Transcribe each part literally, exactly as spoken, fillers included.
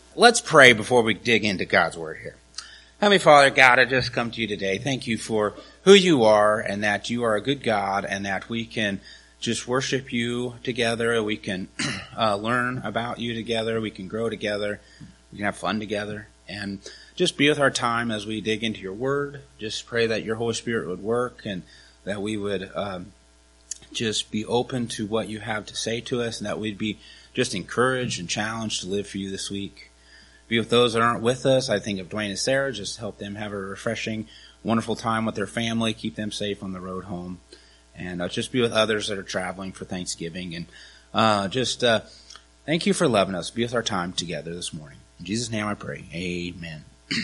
Let's pray before we dig into God's Word here. Heavenly Father, God, I just come to you today. Thank you for who you are and that you are a good God and that we can just worship you together. We can uh, learn about you together. We can grow together. We can have fun together. And just be with our time as we dig into your Word. Just pray that your Holy Spirit would work and that we would um, just be open to what you have to say to us and that we'd be just encouraged and challenged to live for you this week. Be with those that aren't with us. I think of Dwayne and Sarah. Just help them have a refreshing, wonderful time with their family. Keep them safe on the road home. And uh, just be with others that are traveling for Thanksgiving. And uh, just uh, thank you for loving us. Be with our time together this morning. In Jesus' name I pray. Amen.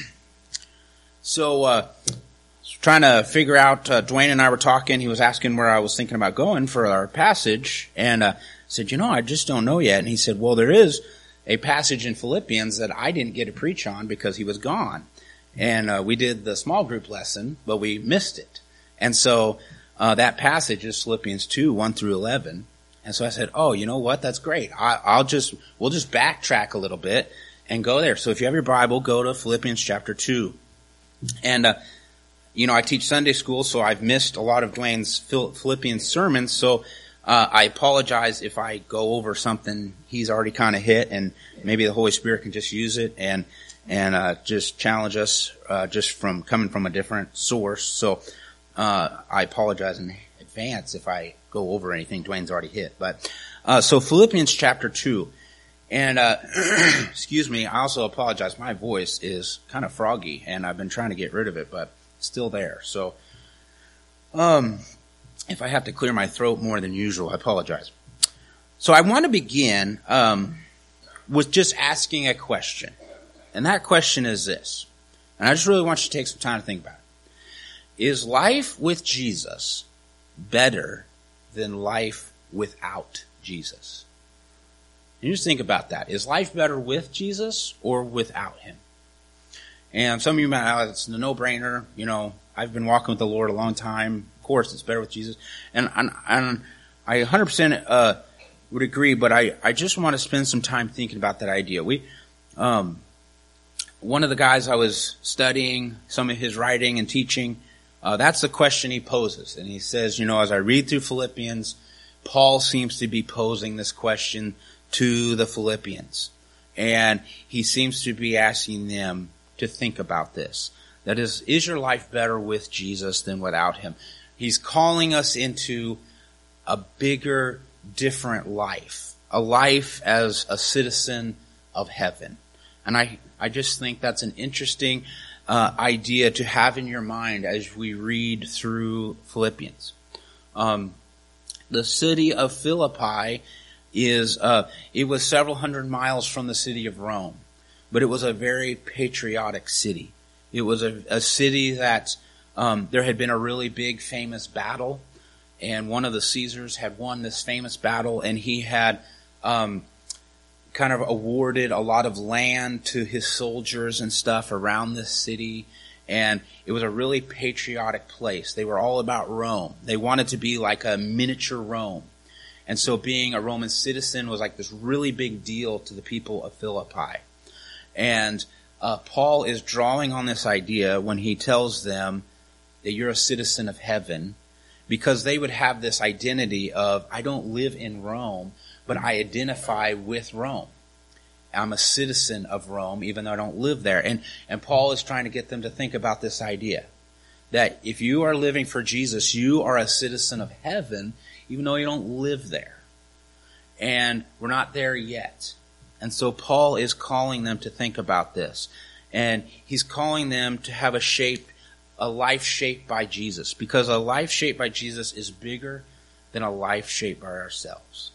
so, uh, trying to figure out, uh, Dwayne and I were talking. He was asking where I was thinking about going for our passage. And uh, I said, you know, I just don't know yet. And he said, well, there is a passage in Philippians that I didn't get to preach on because he was gone. And uh, we did the small group lesson, but we missed it. And so uh, that passage is Philippians two, one through eleven. And so I said, oh, you know what? That's great. I, I'll just, we'll just backtrack a little bit and go there. So if you have your Bible, go to Philippians chapter two. And, uh, you know, I teach Sunday school, so I've missed a lot of Dwayne's Philippians sermons. So Uh, I apologize if I go over something he's already kind of hit, and maybe the Holy Spirit can just use it and and uh, just challenge us uh, just from coming from a different source. So uh, I apologize in advance if I go over anything Dwayne's already hit. But uh, so Philippians chapter two, and uh, excuse me, I also apologize. My voice is kind of froggy, and I've been trying to get rid of it, but it's still there. So um. If I have to clear my throat more than usual, I apologize. So I want to begin um, with just asking a question. And that question is this. And I just really want you to take some time to think about it. Is life with Jesus better than life without Jesus? And you just think about that. Is life better with Jesus or without him? And some of you might, oh, it's a no-brainer. You know, I've been walking with the Lord a long time. Of course, it's better with Jesus. And, and, and I one hundred percent uh, would agree, but I, I just want to spend some time thinking about that idea. We, um, one of the guys I was studying some of his writing and teaching, uh, that's the question he poses. And he says, you know, as I read through Philippians, Paul seems to be posing this question to the Philippians. And he seems to be asking them to think about this. That is, is your life better with Jesus than without him? He's calling us into a bigger, different life. A life as a citizen of heaven. And I, I just think that's an interesting uh, idea to have in your mind as we read through Philippians. Um, the city of Philippi is, uh, it was several hundred miles from the city of Rome. But it was a very patriotic city. It was a, a city that um, there had been a really big famous battle, and one of the Caesars had won this famous battle, and he had um, kind of awarded a lot of land to his soldiers and stuff around this city, and it was a really patriotic place. They were all about Rome. They wanted to be like a miniature Rome. And so being a Roman citizen was like this really big deal to the people of Philippi. And Uh, Paul is drawing on this idea when he tells them that you're a citizen of heaven, because they would have this identity of, I don't live in Rome, but I identify with Rome. I'm a citizen of Rome, even though I don't live there. And, and Paul is trying to get them to think about this idea, that if you are living for Jesus, you are a citizen of heaven, even though you don't live there. And we're not there yet. And so Paul is calling them to think about this. And he's calling them to have a shape, a life shaped by Jesus. Because a life shaped by Jesus is bigger than a life shaped by ourselves.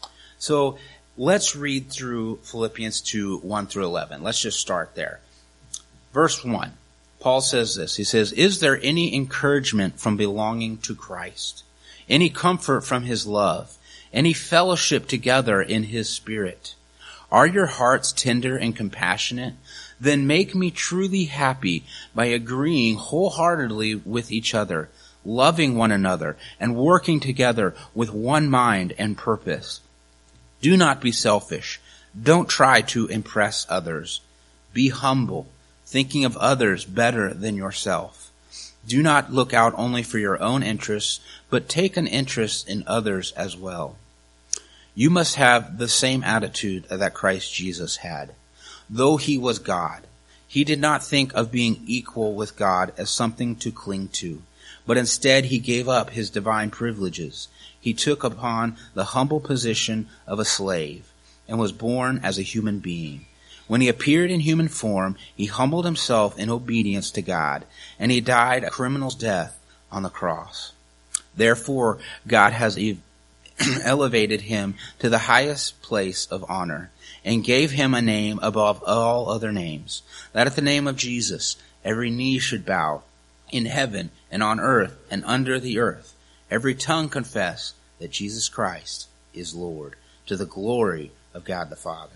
So let's read through Philippians two, one through eleven. Let's just start there. Verse one, Paul says this. He says, is there any encouragement from belonging to Christ? Any comfort from his love? Any fellowship together in his Spirit? Are your hearts tender and compassionate? Then make me truly happy by agreeing wholeheartedly with each other, loving one another, and working together with one mind and purpose. Do not be selfish. Don't try to impress others. Be humble, thinking of others better than yourself. Do not look out only for your own interests, but take an interest in others as well. You must have the same attitude that Christ Jesus had. Though he was God, he did not think of being equal with God as something to cling to, but instead he gave up his divine privileges. He took upon the humble position of a slave and was born as a human being. When he appeared in human form, he humbled himself in obedience to God, and he died a criminal's death on the cross. Therefore, God has elevated him to the highest place of honor and gave him a name above all other names, that at the name of Jesus every knee should bow, in heaven and on earth and under the earth, every tongue confess that Jesus Christ is Lord, to the glory of God the Father.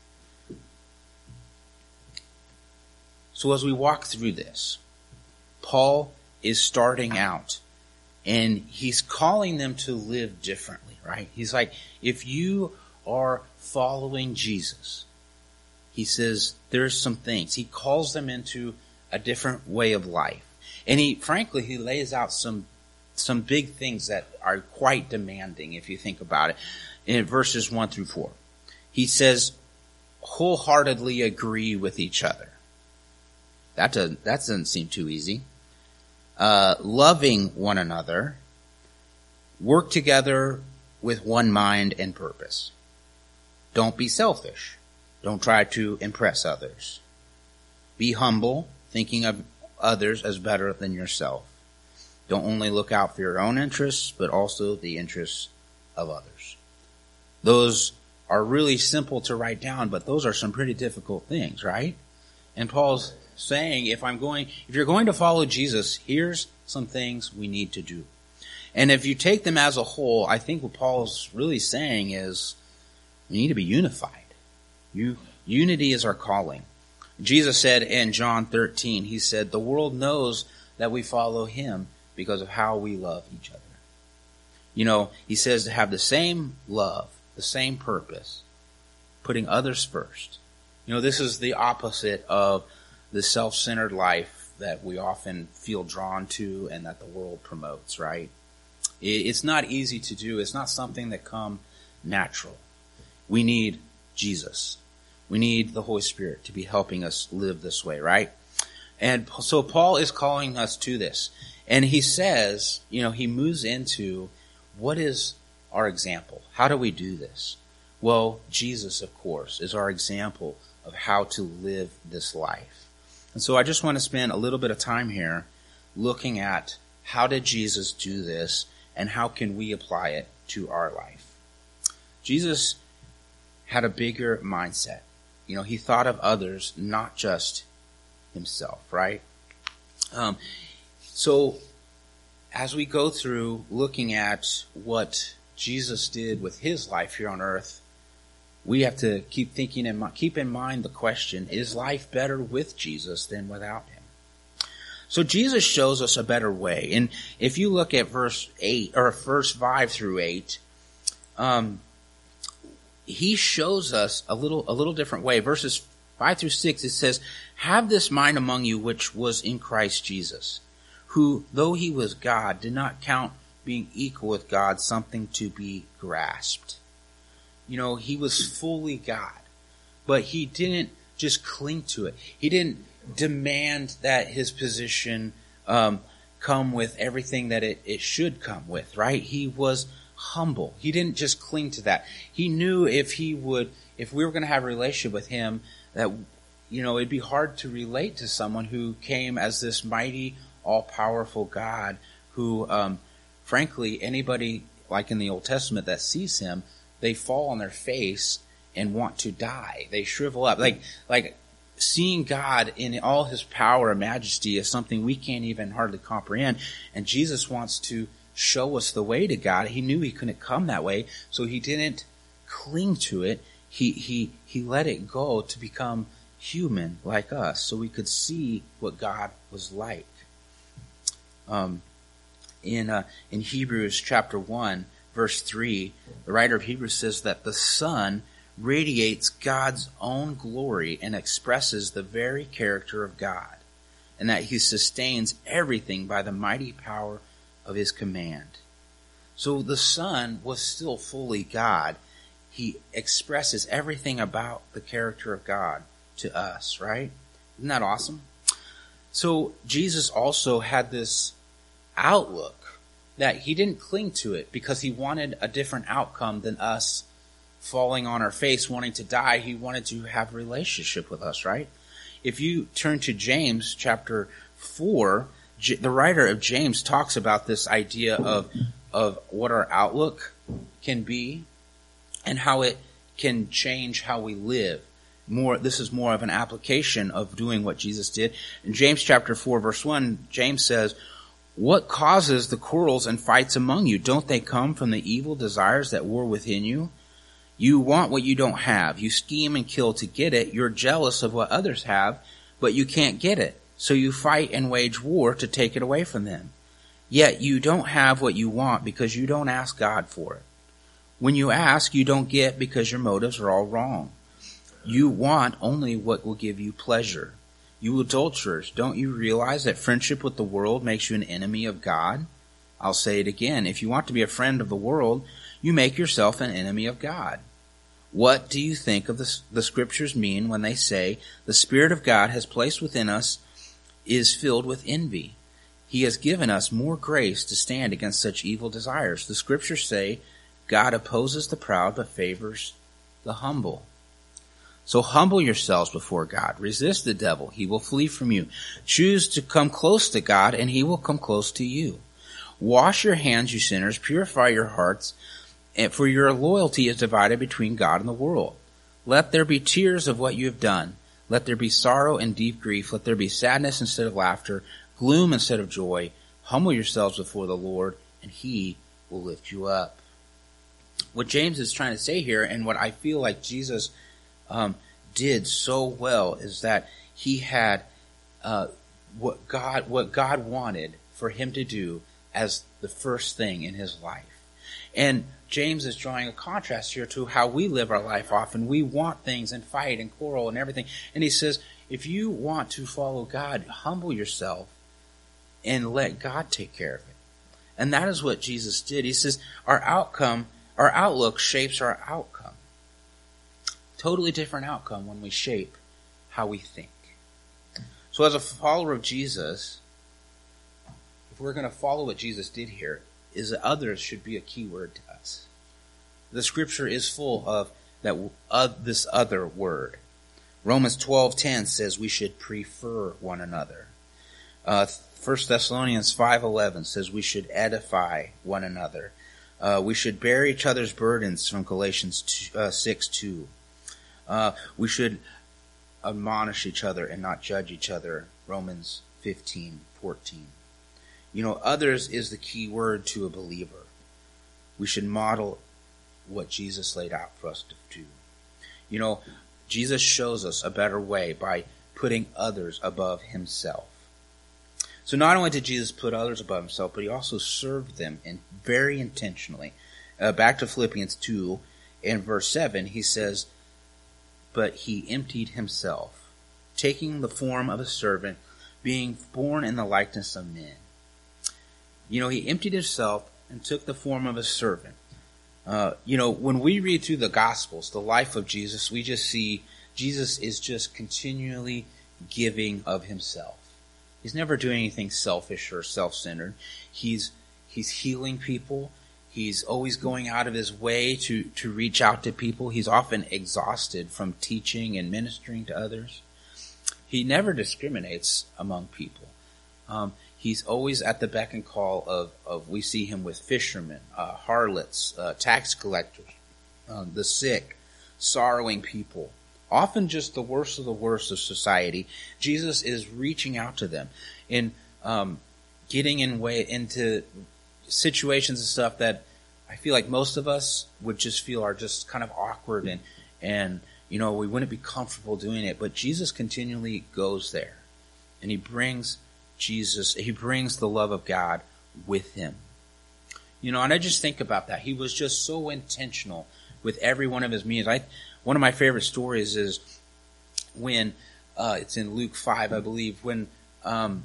So as we walk through this, Paul is starting out and he's calling them to live differently, right? He's like, if you are following Jesus, he says there's some things. He calls them into a different way of life. And he, frankly, he lays out some some big things that are quite demanding if you think about it. In verses one through four, he says, wholeheartedly agree with each other. That doesn't, that doesn't seem too easy. Uh, loving one another, work together with one mind and purpose. Don't be selfish. Don't try to impress others. Be humble, thinking of others as better than yourself. Don't only look out for your own interests, but also the interests of others. Those are really simple to write down, but those are some pretty difficult things, right? And Paul's saying, if I'm going, if you're going to follow Jesus, here's some things we need to do. And if you take them as a whole, I think what Paul's really saying is we need to be unified. You, unity is our calling. Jesus said in John thirteen, he said, the world knows that we follow him because of how we love each other. You know, he says to have the same love, the same purpose, putting others first. You know, this is the opposite of the self-centered life that we often feel drawn to and that the world promotes, right? It's not easy to do. It's not something that comes natural. We need Jesus. We need the Holy Spirit to be helping us live this way, right? And so Paul is calling us to this. And he says, you know, he moves into what is our example? How do we do this? Well, Jesus, of course, is our example of how to live this life. And so I just want to spend a little bit of time here looking at how did Jesus do this and how can we apply it to our life. Jesus had a bigger mindset. You know, he thought of others, not just himself, right? Um, so as we go through looking at what Jesus did with his life here on earth, we have to keep thinking and keep in mind the question, is life better with Jesus than without him? So Jesus shows us a better way. And if you look at verse eight, or verse five through eight, um, he shows us a little, a little different way. Verses five through six, it says, have this mind among you which was in Christ Jesus, who, though he was God, did not count being equal with God something to be grasped. You know, he was fully God, but he didn't just cling to it. He didn't demand that his position um, come with everything that it, it should come with, right? He was humble. He didn't just cling to that. He knew if he would, if we were going to have a relationship with him, that, you know, it'd be hard to relate to someone who came as this mighty, all-powerful God who, um, frankly, anybody like in the Old Testament that sees him, they fall on their face and want to die. They shrivel up. Like, like seeing God in all his power and majesty is something we can't even hardly comprehend. And Jesus wants to show us the way to God. He knew he couldn't come that way, so he didn't cling to it. He, he, he let it go to become human like us so we could see what God was like. Um, in, uh, in Hebrews chapter one, verse three, the writer of Hebrews says that the Son radiates God's own glory and expresses the very character of God, and that he sustains everything by the mighty power of his command. So the Son was still fully God. He expresses everything about the character of God to us, right? Isn't that awesome? So Jesus also had this outlook that he didn't cling to it because he wanted a different outcome than us falling on our face, wanting to die. He wanted to have a relationship with us, right? If you turn to James chapter four, J- the writer of James talks about this idea of, of what our outlook can be and how it can change how we live. More, this is more of an application of doing what Jesus did. In James chapter four, verse one, James says, "What causes the quarrels and fights among you? Don't they come from the evil desires that war within you? You want what you don't have. You scheme and kill to get it. You're jealous of what others have, but you can't get it. So you fight and wage war to take it away from them. Yet you don't have what you want because you don't ask God for it. When you ask, you don't get because your motives are all wrong. You want only what will give you pleasure. You adulterers, don't you realize that friendship with the world makes you an enemy of God? I'll say it again. If you want to be a friend of the world, you make yourself an enemy of God. What do you think of the, the scriptures mean when they say the Spirit of God has placed within us is filled with envy? He has given us more grace to stand against such evil desires. The scriptures say God opposes the proud but favors the humble. So humble yourselves before God. Resist the devil. He will flee from you. Choose to come close to God, and he will come close to you. Wash your hands, you sinners. Purify your hearts, for your loyalty is divided between God and the world. Let there be tears of what you have done. Let there be sorrow and deep grief. Let there be sadness instead of laughter, gloom instead of joy. Humble yourselves before the Lord, and he will lift you up." What James is trying to say here, and what I feel like Jesus Um, did so well, is that he had uh, what God what God wanted for him to do as the first thing in his life. And James is drawing a contrast here to how we live our life often. We want things and fight and quarrel and everything. And he says, if you want to follow God, humble yourself and let God take care of it. And that is what Jesus did. He says our outcome, our outlook shapes our outcome. Totally different outcome when we shape how we think. So as a follower of Jesus, if we're going to follow what Jesus did here, is that others should be a key word to us. The scripture is full of that uh, this other word. Romans twelve ten says we should prefer one another. Uh, First Thessalonians five eleven says we should edify one another. Uh, we should bear each other's burdens from Galatians six two. Uh, we should admonish each other and not judge each other. Romans fifteen fourteen. You know, others is the key word to a believer. We should model what Jesus laid out for us to do. You know, Jesus shows us a better way by putting others above himself. So not only did Jesus put others above himself, but he also served them in very intentionally. Uh, back to Philippians two, in verse seven, he says, "But he emptied himself, taking the form of a servant, being born in the likeness of men." You know, he emptied himself and took the form of a servant. Uh, you know, when we read through the Gospels, the life of Jesus, we just see Jesus is just continually giving of himself. He's never doing anything selfish or self-centered. He's he's healing people. He's always going out of his way to, to reach out to people. He's often exhausted from teaching and ministering to others. He never discriminates among people. Um, he's always at the beck and call of, of we see him with fishermen, uh, harlots, uh, tax collectors, uh, the sick, sorrowing people. Often just the worst of the worst of society. Jesus is reaching out to them in um, getting in way into situations and stuff that I feel like most of us would just feel are just kind of awkward and, and, you know, we wouldn't be comfortable doing it. But Jesus continually goes there, and he brings Jesus, he brings the love of God with him. You know, and I just think about that. He was just so intentional with every one of his means. I, one of my favorite stories is when, uh, it's in Luke five, I believe, when, um,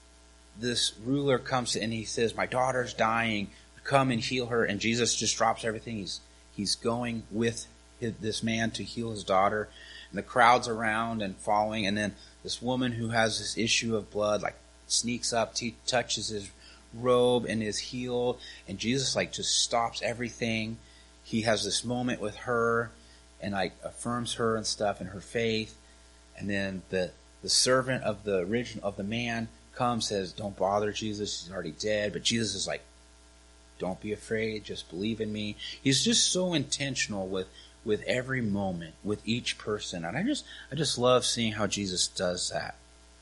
this ruler comes and he says, my daughter's dying, come and heal her. And Jesus just drops everything. He's, he's going with his, this man to heal his daughter. And the crowd's around and following. And then this woman who has this issue of blood, like, sneaks up, t- touches his robe and is healed. And Jesus, like, just stops everything. He has this moment with her and, like, affirms her and stuff and her faith. And then the, the servant of the original, of the man comes, says, don't bother Jesus. He's already dead. But Jesus is like, don't be afraid. Just believe in me. He's just so intentional with, with every moment, with each person. And I just, I just love seeing how Jesus does that.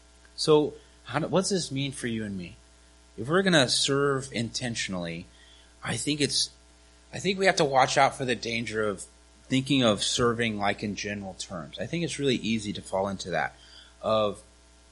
So how, what does this mean for you and me? If we're going to serve intentionally, I think it's, I think we have to watch out for the danger of thinking of serving like in general terms. I think it's really easy to fall into that of,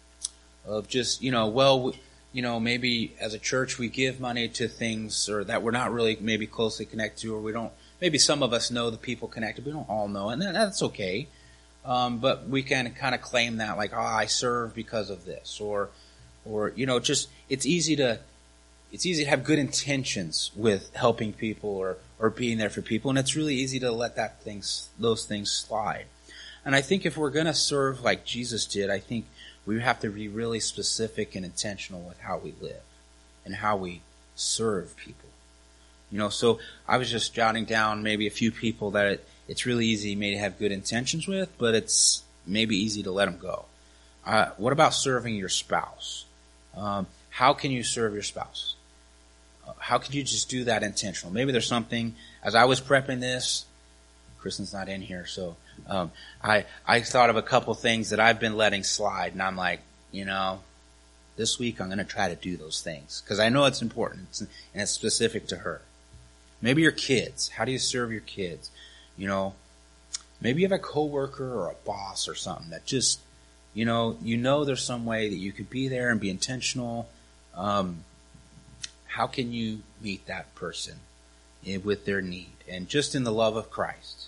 of just, you know, well, you know, maybe as a church we give money to things or that we're not really maybe closely connected to, or we don't, maybe some of us know the people connected, we don't all know, and that's okay. Um, but we can kind of claim that, like, oh, I serve because of this, or, or, you know, just, it's easy to, it's easy to have good intentions with helping people or, or being there for people, and it's really easy to let that things, those things slide. And I think if we're going to serve like Jesus did, I think we have to be really specific and intentional with how we live and how we serve people. You know, so I was just jotting down maybe a few people that it, it's really easy maybe to have good intentions with, but it's maybe easy to let them go. Uh, what about serving your spouse? Um, how can you serve your spouse? Uh, how can you just do that intentional? Maybe there's something, as I was prepping this, Kristen's not in here, so um, I I thought of a couple things that I've been letting slide, and I'm like, you know, this week I'm going to try to do those things because I know it's important and it's specific to her. Maybe your kids. How do you serve your kids? You know, maybe you have a coworker or a boss or something that just, you know, you know there's some way that you could be there and be intentional. Um, how can you meet that person with their need and just in the love of Christ?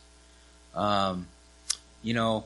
Um, you know,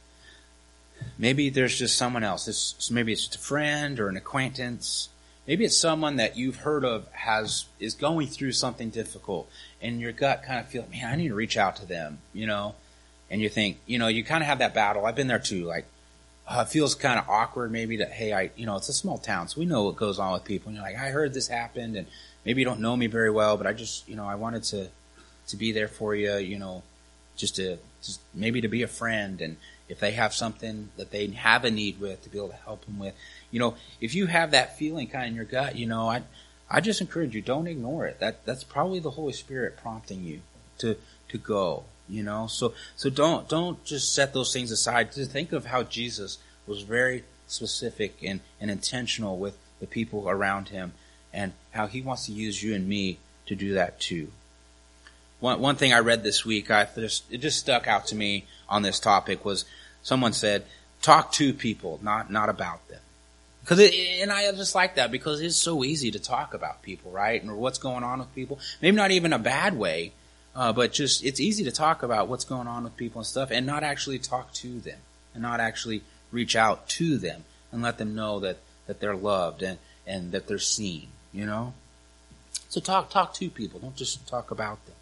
maybe there's just someone else. It's, maybe it's just a friend or an acquaintance. Maybe it's someone that you've heard of has is going through something difficult, and your gut kind of feels, man, I need to reach out to them, you know. And you think, you know, you kind of have that battle. I've been there too. Like, uh, it feels kind of awkward, maybe that, hey, I, you know, it's a small town, so we know what goes on with people. And you're like, I heard this happened, and maybe you don't know me very well, but I just, you know, I wanted to to be there for you, you know, just to just maybe to be a friend, and if they have something that they have a need with, to be able to help them with. You know, if you have that feeling kind of in your gut, you know, I I just encourage you, don't ignore it. That that's probably the Holy Spirit prompting you to to go, you know. So so don't don't just set those things aside. Just think of how Jesus was very specific and, and intentional with the people around him, and how he wants to use you and me to do that too. One one thing I read this week, I just it just stuck out to me on this topic was someone said, talk to people, not not about them. Because it, and I just like that because it's so easy to talk about people, right? And what's going on with people. Maybe not even a bad way, uh, but just it's easy to talk about what's going on with people and stuff, and not actually talk to them, and not actually reach out to them and let them know that, that they're loved and, and that they're seen. You know. So talk talk to people. Don't just talk about them.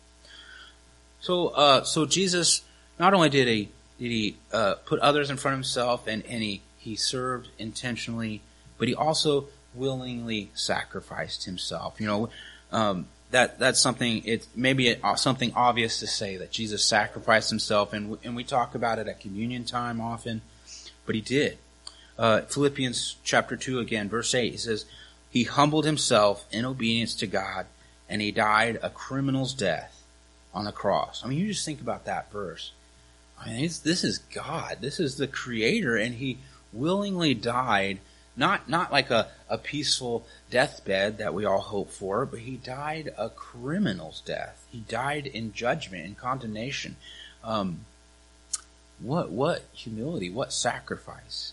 So uh, so Jesus not only did he did he uh, put others in front of himself, and, and he he served intentionally, but he also willingly sacrificed himself. You know, um, that that's something. It maybe it, uh, something obvious to say that Jesus sacrificed himself, and and we talk about it at communion time often, but he did. Uh, Philippians chapter two again, verse eight. He says, "He humbled himself in obedience to God, and he died a criminal's death on the cross." I mean, you just think about that verse. I mean, it's, this is God. This is the Creator, and he willingly died, not not like a, a peaceful deathbed that we all hope for, but he died a criminal's death. He died in judgment, in condemnation. Um, what what humility, what sacrifice.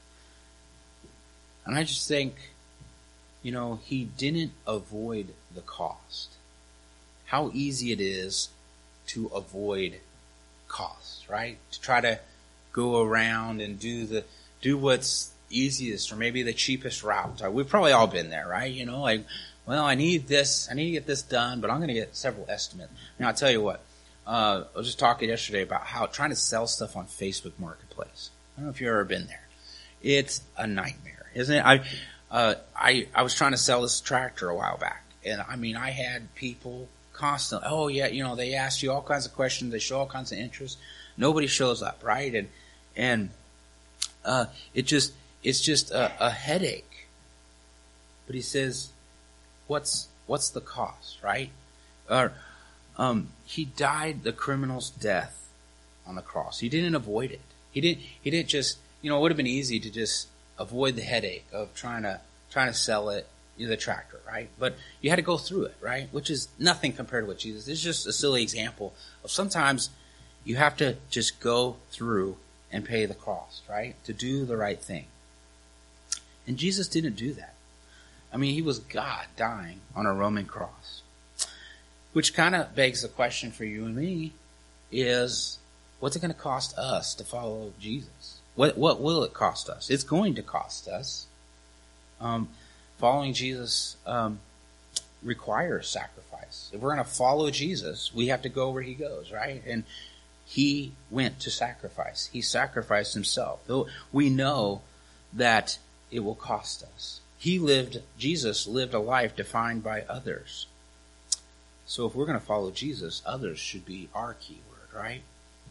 And I just think, you know, he didn't avoid the cost. How easy it is to avoid costs, right? To try to go around and do the do what's easiest or maybe the cheapest route. We've probably all been there, right? You know, like, well, I need this, I need to get this done, but I'm going to get several estimates. Now, I'll tell you what, uh, I was just talking yesterday about how trying to sell stuff on Facebook Marketplace. I don't know if you've ever been there. It's a nightmare, isn't it? I, uh, I, I was trying to sell this tractor a while back, and I mean, I had people constantly, oh yeah, you know, they ask you all kinds of questions, they show all kinds of interest. Nobody shows up, right? And, and, uh, it just, it's just a, a headache. But he says, what's, what's the cost, right? Uh, um, he died the criminal's death on the cross. He didn't avoid it. He didn't, he didn't just, you know, it would have been easy to just avoid the headache of trying to, trying to sell it, you know, the tractor, right? But you had to go through it, right? Which is nothing compared to what Jesus. This is just a silly example of sometimes you have to just go through and pay the cost, right? To do the right thing. And Jesus didn't do that. I mean, he was God dying on a Roman cross. Which kind of begs the question for you and me is, what's it going to cost us to follow Jesus? What what will it cost us? It's going to cost us. Um, following Jesus um, requires sacrifice. If we're going to follow Jesus, we have to go where he goes, right? And he went to sacrifice. He sacrificed himself. We know that it will cost us. He lived, Jesus lived a life defined by others. So if we're going to follow Jesus, others should be our key word, right?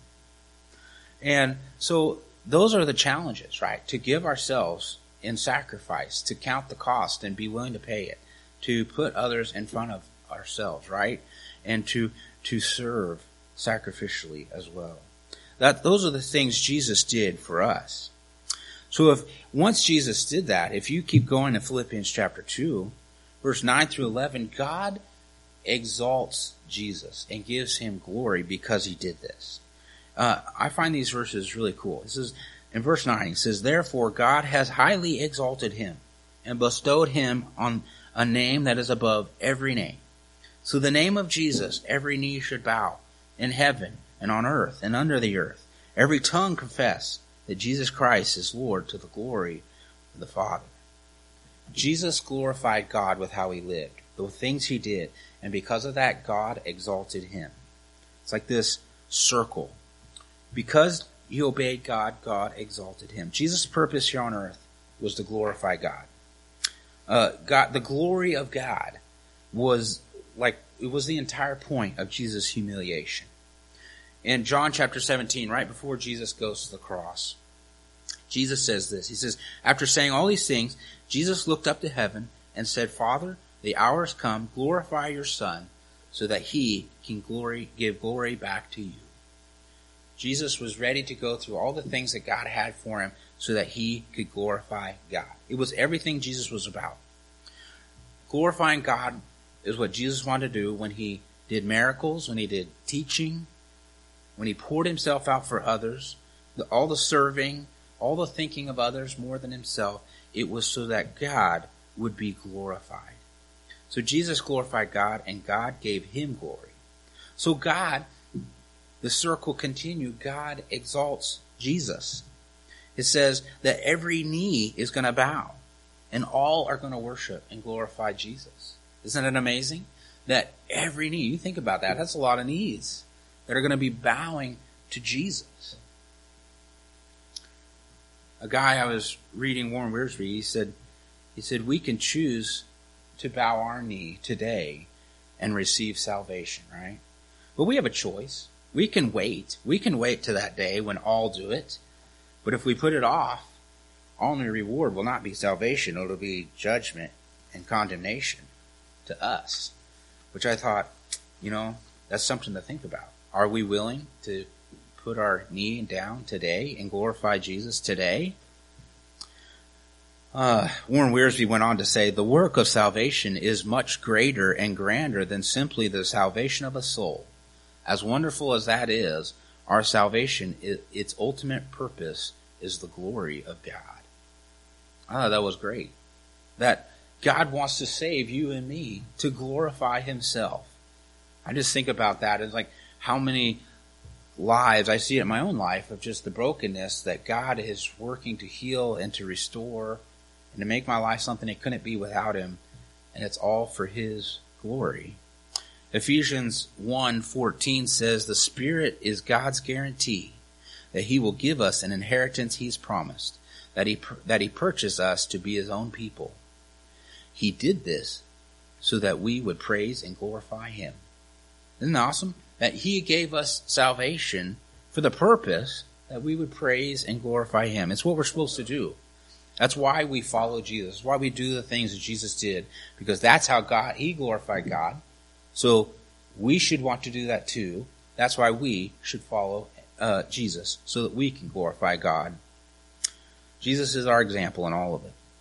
And so those are the challenges, right? To give ourselves in sacrifice, to count the cost and be willing to pay it, to put others in front of ourselves, right? And to, to serve sacrificially as well. That, those are the things Jesus did for us. So if, once Jesus did that, if you keep going in Philippians chapter two, verse nine through eleven, God exalts Jesus and gives him glory because he did this. Uh, I find these verses really cool. This is, in verse nine, it says, "Therefore God has highly exalted him and bestowed him on a name that is above every name. So the name of Jesus, every knee should bow in heaven and on earth and under the earth. Every tongue confess that Jesus Christ is Lord to the glory of the Father." Jesus glorified God with how he lived, the things he did, and because of that, God exalted him. It's like this circle. Because he obeyed God, God exalted him. Jesus' purpose here on earth was to glorify God. Uh, God, the glory of God was like, it was the entire point of Jesus' humiliation. In John chapter seventeen, right before Jesus goes to the cross, Jesus says this. He says, after saying all these things, Jesus looked up to heaven and said, "Father, the hour has come. Glorify your Son so that he can glory, give glory back to you." Jesus was ready to go through all the things that God had for him so that he could glorify God. It was everything Jesus was about. Glorifying God is what Jesus wanted to do when he did miracles, when he did teaching, when he poured himself out for others, the, all the serving, all the thinking of others more than himself. It was so that God would be glorified. So Jesus glorified God, and God gave him glory. So God, the circle continued, God exalts Jesus. It says that every knee is going to bow, and all are going to worship and glorify Jesus. Isn't it amazing? That every knee, you think about that, that's a lot of knees that are going to be bowing to Jesus. A guy I was reading, Warren Wiersbe, he said, he said, we can choose to bow our knee today and receive salvation, right? But we have a choice. We can wait. We can wait to that day when all do it. But if we put it off, our only reward will not be salvation. It'll be judgment and condemnation to us. Which I thought, you know, that's something to think about. Are we willing to put our knee down today and glorify Jesus today? Uh, Warren Wiersbe went on to say, the work of salvation is much greater and grander than simply the salvation of a soul. As wonderful as that is, our salvation, its ultimate purpose is the glory of God. I thought that was great. That God wants to save you and me to glorify himself. I just think about that as like, how many lives, I see it in my own life, of just the brokenness that God is working to heal and to restore and to make my life something it couldn't be without him. And it's all for his glory. Ephesians one fourteen says, the Spirit is God's guarantee that he will give us an inheritance he's promised, that he, that he purchased us to be his own people. He did this so that we would praise and glorify him. Isn't that awesome? That he gave us salvation for the purpose that we would praise and glorify him. It's what we're supposed to do. That's why we follow Jesus. That's why we do the things that Jesus did. Because that's how God, he glorified God. So we should want to do that too. That's why we should follow uh, Jesus, so that we can glorify God. Jesus is our example in all of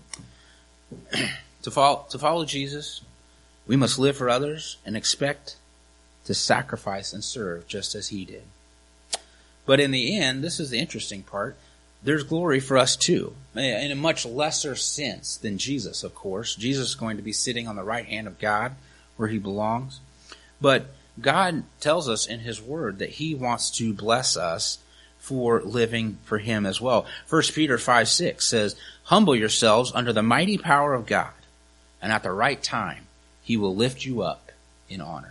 it. to, follow, to follow Jesus, we must live for others and expect to sacrifice and serve just as he did. But in the end, this is the interesting part, there's glory for us too, in a much lesser sense than Jesus, of course. Jesus is going to be sitting on the right hand of God where he belongs. But God tells us in his word that he wants to bless us for living for him as well. First Peter five six says, humble yourselves under the mighty power of God, and at the right time he will lift you up in honor.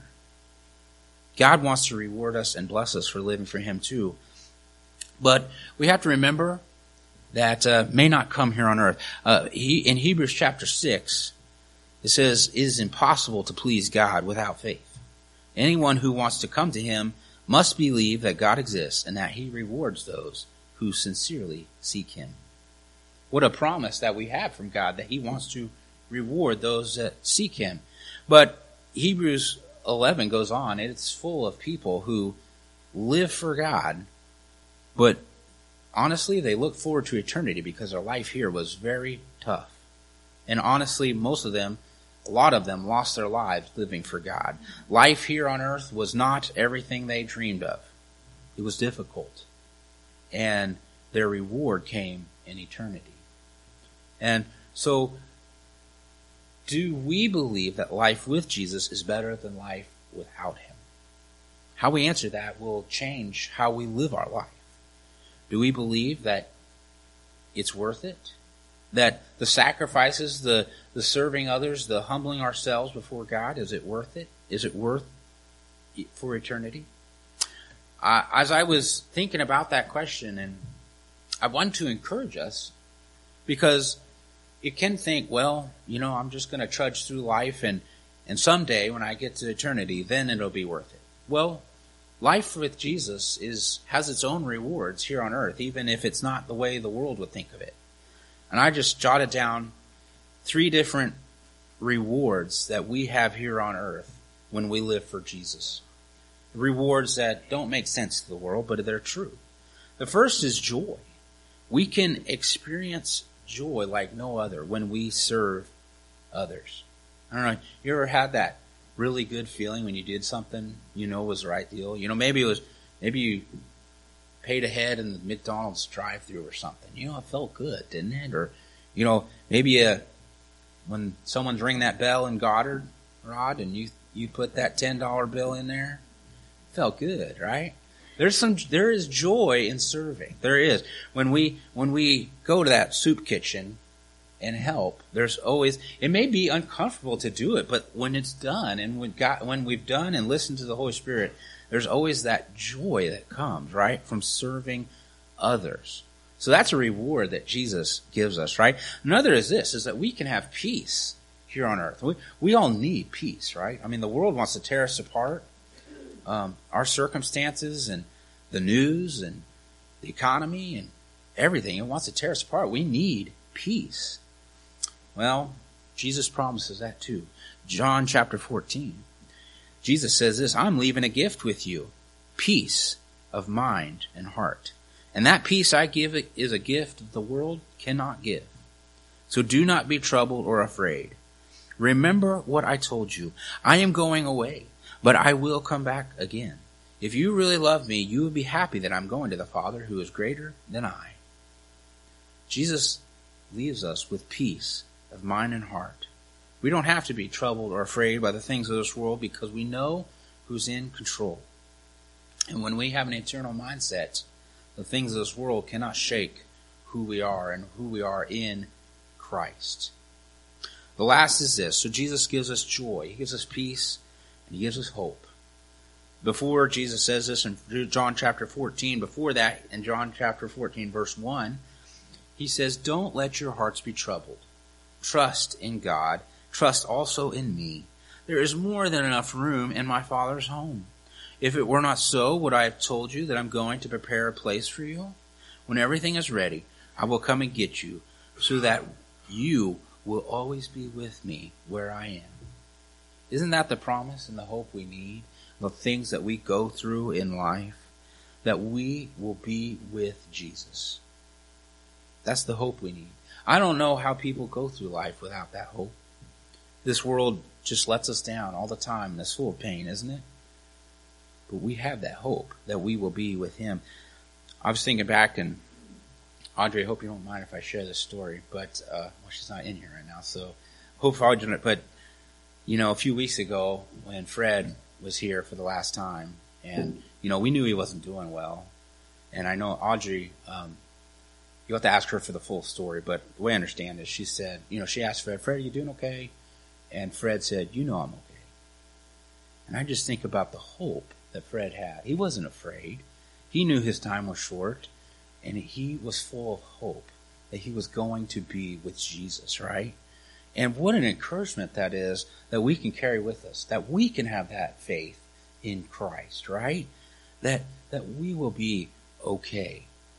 God wants to reward us and bless us for living for him too. But we have to remember that uh, may not come here on earth. Uh, he, in Hebrews chapter six, it says, it is impossible to please God without faith. Anyone who wants to come to him must believe that God exists and that he rewards those who sincerely seek him. What a promise that we have from God, that he wants to reward those that seek him. But Hebrews eleven goes on, it's full of people who live for God, but honestly, they look forward to eternity because their life here was very tough. And honestly, most of them, a lot of them, lost their lives living for God. Life here on earth was not everything they dreamed of. It was difficult. And their reward came in eternity. And so, do we believe that life with Jesus is better than life without him? How we answer that will change how we live our life. Do we believe that it's worth it? That the sacrifices, the, the serving others, the humbling ourselves before God, is it worth it? Is it worth it for eternity? Uh, as I was thinking about that question, and I want to encourage us, because you can think, well, you know, I'm just going to trudge through life, and, and someday when I get to eternity, then it'll be worth it. Well, life with Jesus is has its own rewards here on earth, even if it's not the way the world would think of it. And I just jotted down three different rewards that we have here on earth when we live for Jesus. Rewards that don't make sense to the world, but they're true. The first is joy. We can experience joy like no other when we serve others. I don't know, you ever had that really good feeling when you did something you know was the right deal? You know, maybe it was, maybe you paid ahead in the McDonald's drive-thru or something. You know, it felt good, didn't it? Or, you know, maybe uh, when someone's ringing that bell in Goddard, Rod, and you you put that ten dollar bill in there, it felt good, right? There's some, there is joy in serving. There is. When we, when we go to that soup kitchen and help, there's always, it may be uncomfortable to do it, but when it's done and when God, when we've done and listened to the Holy Spirit, there's always that joy that comes, right, from serving others. So that's a reward that Jesus gives us, right? Another is this, is that we can have peace here on earth. We, we all need peace, right? I mean, the world wants to tear us apart. Um, our circumstances and the news and the economy and everything, it wants to tear us apart. We need peace. Well, Jesus promises that too. John chapter fourteen. Jesus says this, I'm leaving a gift with you, peace of mind and heart. And that peace I give is a gift the world cannot give. So do not be troubled or afraid. Remember what I told you. I am going away, but I will come back again. If you really love me, you will be happy that I'm going to the Father who is greater than I. Jesus leaves us with peace of mind and heart. We don't have to be troubled or afraid by the things of this world because we know who's in control. And when we have an eternal mindset, the things of this world cannot shake who we are and who we are in Christ. The last is this. So Jesus gives us joy. He gives us peace, and he gives us hope. Before Jesus says this in John chapter fourteen, before that, in John chapter fourteen, verse one, he says, don't let your hearts be troubled. Trust in God. Trust also in me. There is more than enough room in my Father's home. If it were not so, would I have told you that I'm going to prepare a place for you? When everything is ready, I will come and get you, so that you will always be with me where I am. Isn't that the promise and the hope we need? The things that we go through in life, that we will be with Jesus. That's the hope we need. I don't know how people go through life without that hope. This world just lets us down all the time, and it's full of pain, isn't it? But we have that hope that we will be with him. I was thinking back, and Audrey, I hope you don't mind if I share this story, but, uh, well, she's not in here right now, so hope Audrey doesn't, but, you know, a few weeks ago when Fred was here for the last time, and, you know, we knew he wasn't doing well, and I know Audrey, um, you'll have to ask her for the full story, but the way I understand it, she said, you know, she asked Fred, Fred, are you doing okay? And Fred said, you know I'm okay. And I just think about the hope that Fred had. He wasn't afraid. He knew his time was short, and he was full of hope that he was going to be with Jesus, right? And what an encouragement that is that we can carry with us, that we can have that faith in Christ, right? That that we will be okay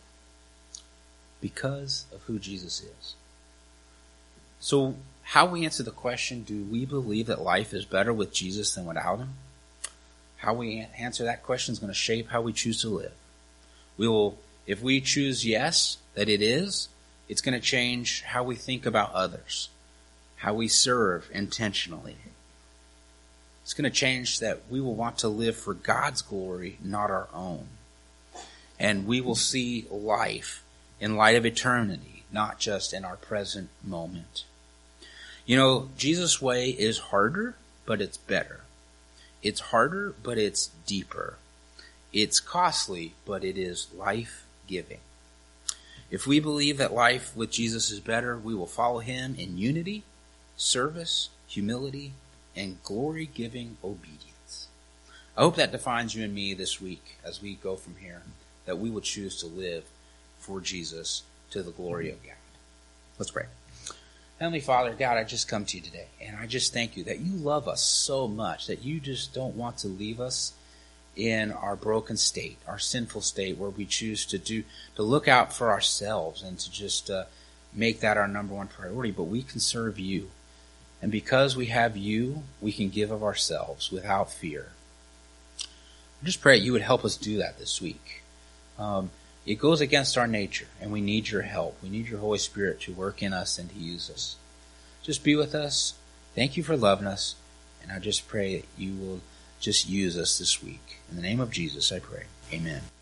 because of who Jesus is. So how we answer the question, do we believe that life is better with Jesus than without him? How we answer that question is going to shape how we choose to live. We will, if we choose yes, that it is, it's going to change how we think about others, how we serve intentionally. It's going to change that we will want to live for God's glory, not our own. And we will see life in light of eternity, not just in our present moment. You know, Jesus' way is harder, but it's better. It's harder, but it's deeper. It's costly, but it is life-giving. If we believe that life with Jesus is better, we will follow him in unity, service, humility, and glory-giving obedience. I hope that defines you and me this week as we go from here, that we will choose to live for Jesus to the glory of God. Let's pray. Heavenly Father, God, I just come to you today, and I just thank you that you love us so much, that you just don't want to leave us in our broken state, our sinful state, where we choose to do, to look out for ourselves and to just uh, make that our number one priority, but we can serve you. And because we have you, we can give of ourselves without fear. I just pray you would help us do that this week. Um, It goes against our nature, and we need your help. We need your Holy Spirit to work in us and to use us. Just be with us. Thank you for loving us, and I just pray that you will just use us this week. In the name of Jesus, I pray. Amen.